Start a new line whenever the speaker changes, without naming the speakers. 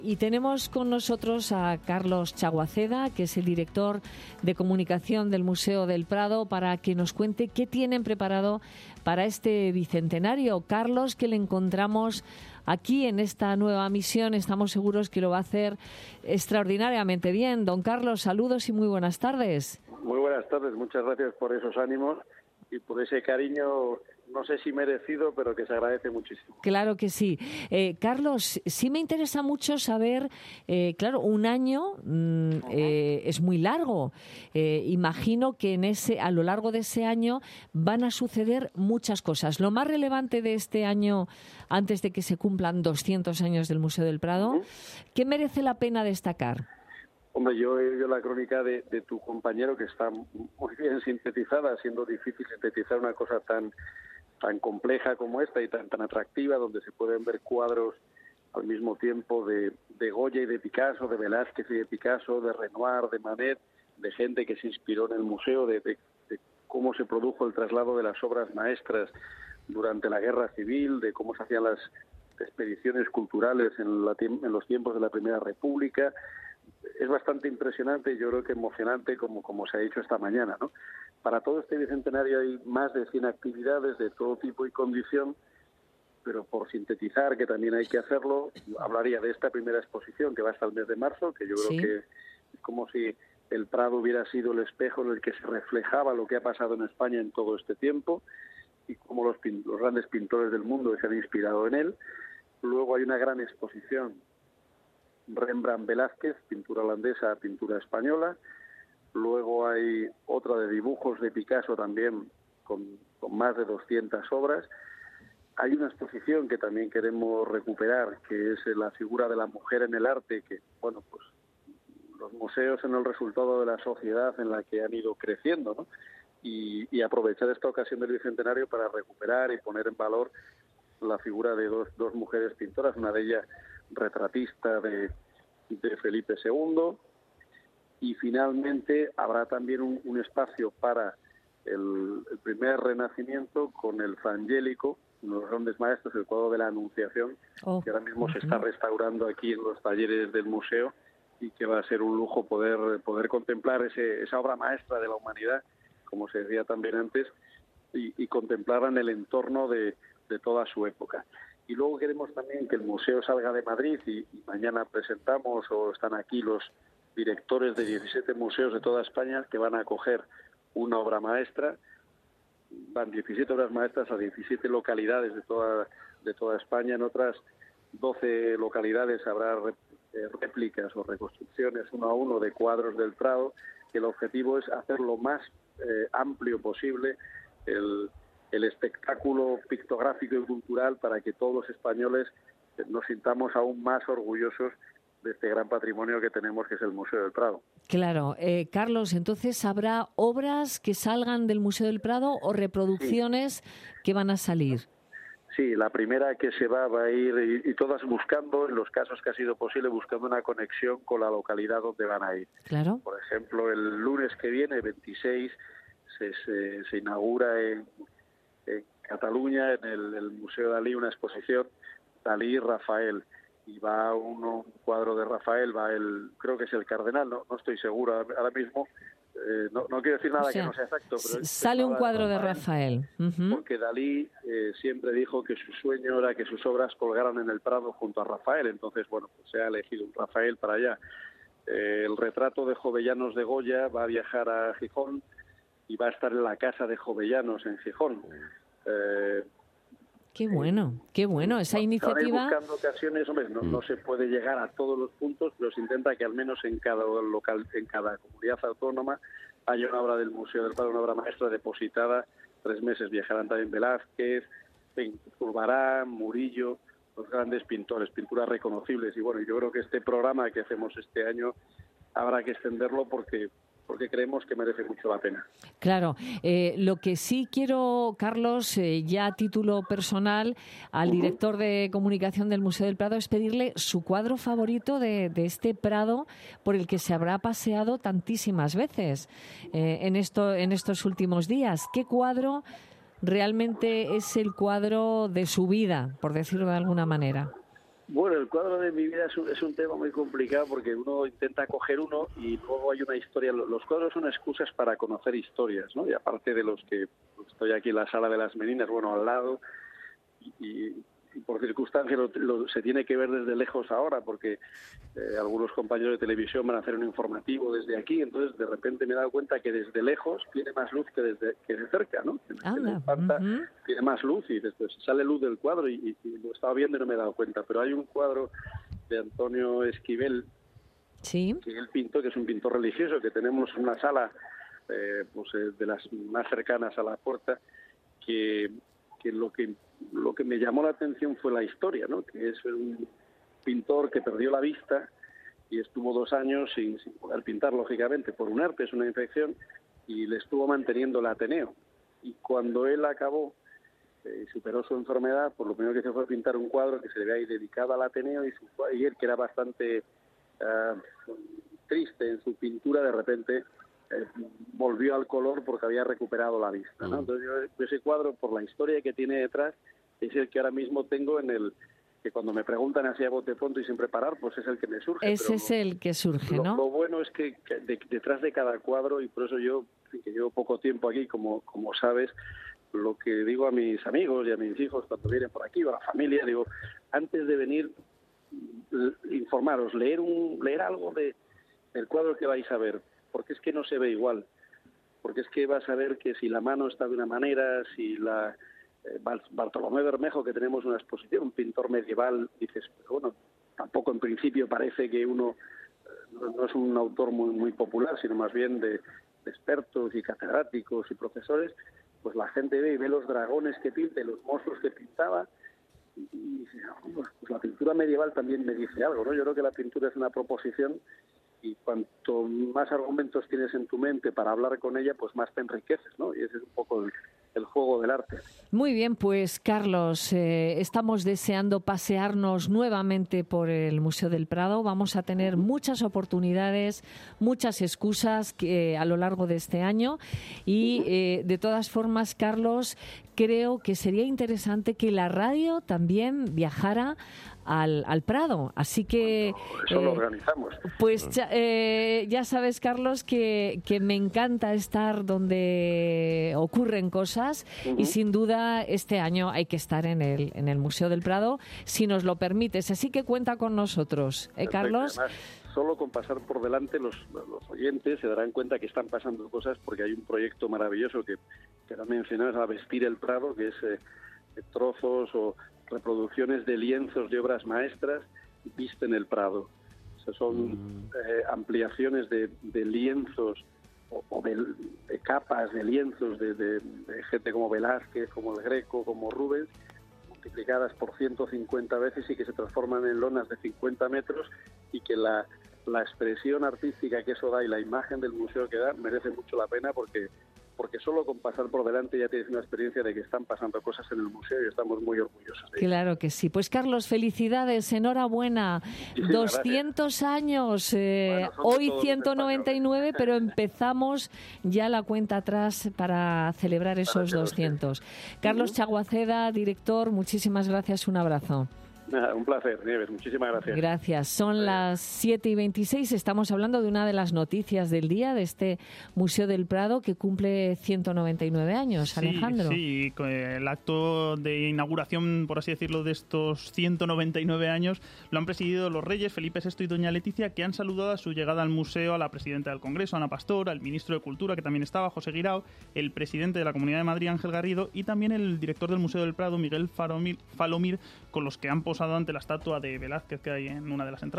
Y tenemos con nosotros a Carlos Chaguaceda, que es el director de comunicación del Museo del Prado, para que nos cuente qué tienen preparado para este bicentenario. Carlos, que le encontramos aquí en esta nueva misión, estamos seguros que lo va a hacer extraordinariamente bien. Don Carlos, saludos y muy buenas tardes.
Muy buenas tardes, muchas gracias por esos ánimos y por ese cariño, no sé si merecido, pero que se agradece muchísimo.
Claro que sí. Carlos, sí me interesa mucho saber, claro, un año es muy largo. Imagino que a lo largo de ese año van a suceder muchas cosas. Lo más relevante de este año, antes de que se cumplan 200 años del Museo del Prado, ¿qué merece la pena destacar?
Hombre, yo he oído la crónica de tu compañero, que está muy bien sintetizada, siendo difícil sintetizar una cosa tan compleja como esta y tan atractiva, donde se pueden ver cuadros al mismo tiempo de Goya y de Picasso, de Velázquez y de Picasso, de Renoir, de Manet, de gente que se inspiró en el museo, de cómo se produjo el traslado de las obras maestras durante la Guerra Civil, de cómo se hacían las expediciones culturales en los tiempos de la Primera República. Es bastante impresionante y yo creo que emocionante, como se ha dicho esta mañana, ¿no? Para todo este bicentenario hay más de 100 actividades de todo tipo y condición, pero por sintetizar, que también hay que hacerlo, hablaría de esta primera exposición que va hasta el mes de marzo, que yo creo que es como si el Prado hubiera sido el espejo en el que se reflejaba lo que ha pasado en España en todo este tiempo y cómo los grandes pintores del mundo se han inspirado en él. Luego hay una gran exposición Rembrandt-Velázquez, pintura holandesa, pintura española. Luego hay otra de dibujos de Picasso también, con más de 200 obras. Hay una exposición que también queremos recuperar, que es la figura de la mujer en el arte, que, bueno, pues los museos son el resultado de la sociedad en la que han ido creciendo, ¿no? Y aprovechar esta ocasión del bicentenario para recuperar y poner en valor la figura de dos mujeres pintoras, una de ellas retratista de Felipe II, y finalmente habrá también un espacio para el primer Renacimiento con el Fangélico, uno de los grandes maestros, el cuadro de la Anunciación, que ahora mismo se está restaurando aquí en los talleres del museo y que va a ser un lujo poder contemplar esa obra maestra de la humanidad, como se decía también antes, y contemplarla en el entorno de toda su época. Y luego queremos también que el museo salga de Madrid y mañana presentamos, o están aquí los directores de 17 museos de toda España que van a acoger una obra maestra. Van 17 obras maestras a 17 localidades de toda España. En otras 12 localidades habrá réplicas o reconstrucciones uno a uno de cuadros del Prado, que el objetivo es hacer lo más amplio posible el espectáculo pictográfico y cultural para que todos los españoles nos sintamos aún más orgullosos de este gran patrimonio que tenemos, que es el Museo del Prado.
Claro. Carlos, entonces, ¿habrá obras que salgan del Museo del Prado o reproducciones que van a salir?
Sí, la primera que se va a ir, y todas buscando, en los casos que ha sido posible, buscando una conexión con la localidad donde van a ir.
Claro.
Por ejemplo, el lunes que viene, 26, se inaugura en Cataluña, en el Museo Dalí, una exposición Dalí y Rafael, y va un cuadro de Rafael, creo que es el Cardenal, no estoy seguro ahora mismo, no quiero decir nada que no sea exacto, pero
sale un cuadro de Rafael.
Porque Dalí siempre dijo que su sueño era que sus obras colgaran en el Prado junto a Rafael, entonces bueno, pues se ha elegido un Rafael para allá. El retrato de Jovellanos de Goya va a viajar a Gijón y va a estar en la casa de Jovellanos en Gijón.
Qué bueno esa iniciativa.
Buscando ocasiones, hombre, no se puede llegar a todos los puntos, pero se intenta que al menos en cada comunidad autónoma haya una obra del Museo del Prado, una obra maestra depositada. 3 meses viajarán también Velázquez, Zurbarán, Murillo, los grandes pintores, pinturas reconocibles. Y bueno, yo creo que este programa que hacemos este año habrá que extenderlo porque creemos que merece mucho la pena.
Claro. Lo que sí quiero, Carlos, ya a título personal, al director de comunicación del Museo del Prado, es pedirle su cuadro favorito de este Prado por el que se habrá paseado tantísimas veces en estos últimos días. ¿Qué cuadro realmente es el cuadro de su vida, por decirlo de alguna manera?
Bueno, el cuadro de mi vida es un tema muy complicado porque uno intenta coger uno y luego hay una historia. Los cuadros son excusas para conocer historias, ¿no? Y aparte de los que estoy aquí en la Sala de las Meninas, bueno, al lado, y por circunstancias se tiene que ver desde lejos ahora porque algunos compañeros de televisión van a hacer un informativo desde aquí, entonces de repente me he dado cuenta que desde lejos tiene más luz que de cerca, ¿no? Tiene más luz y después sale luz del cuadro y lo estaba viendo y no me he dado cuenta, pero hay un cuadro de Antonio Esquivel,
sí,
que él pintó, que es un pintor religioso, que tenemos en una sala de las más cercanas a la puerta, que lo que me llamó la atención fue la historia, ¿no? Que es un pintor que perdió la vista y estuvo 2 años sin poder pintar, lógicamente, por un herpes, una infección, y le estuvo manteniendo el Ateneo. Y cuando él acabó y superó su enfermedad, pues lo primero que hizo fue pintar un cuadro que se le había dedicado al Ateneo y él, que era bastante triste en su pintura, de repente volvió al color porque había recuperado la vista, ¿no? Entonces yo ese cuadro, por la historia que tiene detrás, es el que ahora mismo tengo que cuando me preguntan así a bote pronto y sin preparar, pues es el que me surge.
Ese es el que surge, ¿no?
Lo bueno es que detrás de cada cuadro, y por eso yo, que llevo poco tiempo aquí, como sabes, lo que digo a mis amigos y a mis hijos cuando vienen por aquí, o a la familia, digo, antes de venir, informaros, leer algo del cuadro que vais a ver, porque es que no se ve igual, porque es que vas a ver que si la mano está de una manera, si Bartolomé Bermejo, que tenemos una exposición, un pintor medieval, dices, pero bueno, tampoco en principio parece que uno no es un autor muy popular, sino más bien de expertos y catedráticos y profesores, pues la gente ve los dragones que pinta y los monstruos que pintaba y dice, pues la pintura medieval también me dice algo, ¿no? Yo creo que la pintura es una proposición y cuanto más argumentos tienes en tu mente para hablar con ella, pues más te enriqueces, ¿no? Y ese es un poco el juego del arte.
Muy bien, pues Carlos, estamos deseando pasearnos nuevamente por el Museo del Prado. Vamos a tener muchas oportunidades, muchas excusas a lo largo de este año y de todas formas, Carlos, creo que sería interesante que la radio también viajara al Prado, así que
eso lo organizamos.
Pues ya sabes, Carlos, que me encanta estar donde ocurren cosas y sin duda este año hay que estar en el Museo del Prado si nos lo permites, así que cuenta con nosotros, Carlos.
Además, solo con pasar por delante los oyentes se darán cuenta que están pasando cosas porque hay un proyecto maravilloso que lo mencionabas, a Vestir el Prado, que es trozos o reproducciones de lienzos de obras maestras visten el Prado. O sea, son ampliaciones de lienzos o de capas de lienzos de gente como Velázquez, como el Greco, como Rubens, multiplicadas por 150 veces y que se transforman en lonas de 50 metros y que la expresión artística que eso da y la imagen del museo que da merece mucho la pena porque solo con pasar por delante ya tienes una experiencia de que están pasando cosas en el museo y estamos muy orgullosos de ello.
Claro que sí. Pues Carlos, felicidades, enhorabuena. 200 gracias. Años, hoy 199, pero empezamos ya la cuenta atrás para celebrar esos 200. Carlos Chaguaceda, director, muchísimas gracias, un abrazo.
Un placer, Nieves, muchísimas gracias.
Gracias. Son las 7:26. Estamos hablando de una de las noticias del día de este Museo del Prado que cumple 199 años, Alejandro.
Sí, el acto de inauguración, por así decirlo, de estos 199 años lo han presidido los reyes Felipe VI y doña Leticia, que han saludado a su llegada al museo a la presidenta del Congreso, Ana Pastor, al ministro de Cultura, que también estaba, José Guirao, el presidente de la Comunidad de Madrid, Ángel Garrido, y también el director del Museo del Prado, Miguel Falomir, con los que han posado ante la estatua de Velázquez que hay en una de las entradas.